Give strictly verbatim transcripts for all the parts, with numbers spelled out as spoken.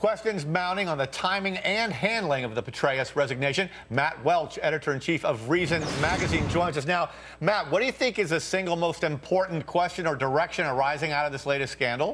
Questions mounting on the timing and handling of the Petraeus resignation. Matt Welch, editor-in-chief of Reason Magazine, joins us now. Matt, what do you think is the single most important question or direction arising out of this latest scandal?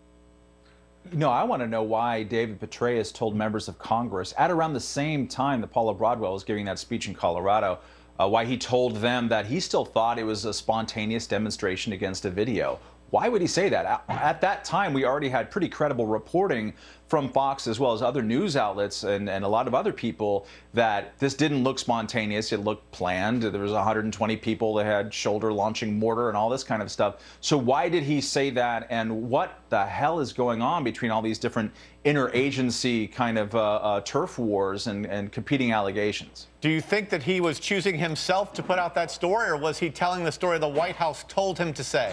No, I want to know why David Petraeus told members of Congress at around the same time that Paula Broadwell was giving that speech in Colorado, uh, why he told them that he still thought it was a spontaneous demonstration against a video. Why would he say that? At that time, we already had pretty credible reporting from Fox as well as other news outlets and, and a lot of other people that this didn't look spontaneous. It looked planned. There was one hundred twenty people that had shoulder launching mortar and all this kind of stuff. So why did he say that? And what the hell is going on between all these different interagency kind of uh, uh, turf wars and, and competing allegations? Do you think that he was choosing himself to put out that story, or was he telling the story the White House told him to say?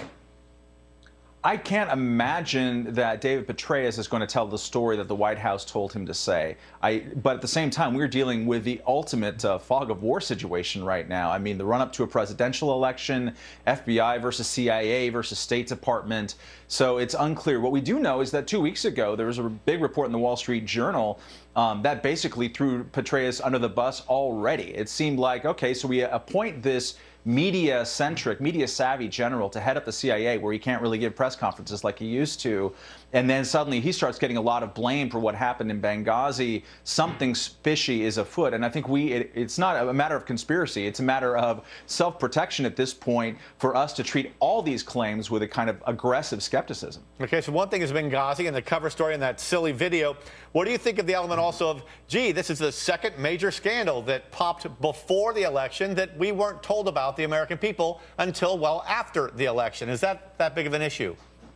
I can't imagine that David Petraeus is going to tell the story that the White House told him to say. I, but at the same time, we're dealing with the ultimate uh, fog of war situation right now. I mean, the run-up to a presidential election, F B I versus C I A versus State Department. So it's unclear. What we do know is that two weeks ago, there was a big report in the Wall Street Journal um, that basically threw Petraeus under the bus already. It seemed like, okay, so we appoint this media-centric, media-savvy general to head up the C I A, where he can't really give press conferences like he used to. And then suddenly he starts getting a lot of blame for what happened in Benghazi. Something fishy is afoot. And I think we it, it's not a matter of conspiracy. It's a matter of self-protection at this point for us to treat all these claims with a kind of aggressive skepticism. Okay, so one thing is Benghazi and the cover story and that silly video. What do you think of the element also of, gee, this is the second major scandal that popped before the election that we weren't told about the American people until well after the election? Is that that big of an issue?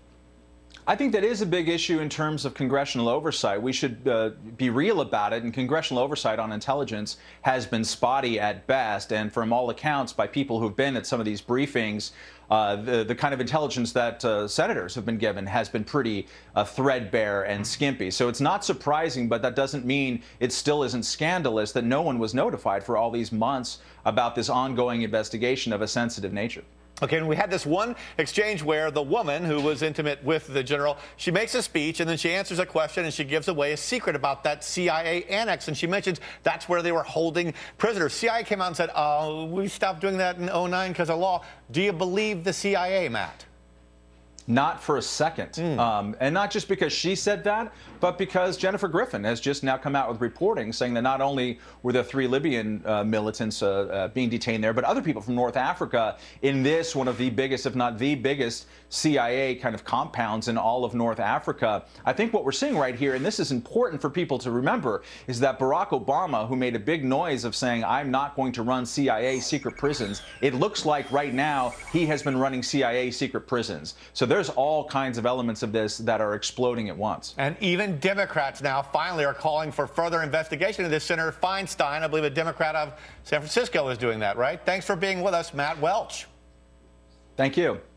I think that is a big issue in terms of congressional oversight. We should uh, be real about it, and congressional oversight on intelligence has been spotty at best. And from all accounts, by people who've been at some of these briefings, uh, the, the kind of intelligence that uh, senators have been given has been pretty uh, threadbare and skimpy. So it's not surprising, but that doesn't mean it still isn't scandalous that no one was notified for all these months about this ongoing investigation of a sensitive nature. Okay, and we had this one exchange where the woman who was intimate with the general, she makes a speech and then she answers a question and she gives away a secret about that C I A annex. And she mentions that's where they were holding prisoners. C I A came out and said, oh, we stopped doing that in oh nine because of law. Do you believe the C I A, Matt? Not for a second. Mm. Um, and not just because she said that, but because Jennifer Griffin has just now come out with reporting saying that not only were the three Libyan uh, militants uh, uh, being detained there, but other people from North Africa in this, one of the biggest, if not the biggest, C I A kind of compounds in all of North Africa. I think what we're seeing right here, and this is important for people to remember, is that Barack Obama, who made a big noise of saying, I'm not going to run C I A secret prisons, it looks like right now he has been running C I A secret prisons. So there's all kinds of elements of this that are exploding at once. And even Democrats now finally are calling for further investigation of this. Senator Feinstein, I believe a Democrat of San Francisco, is doing that, right? Thanks for being with us, Matt Welch. Thank you.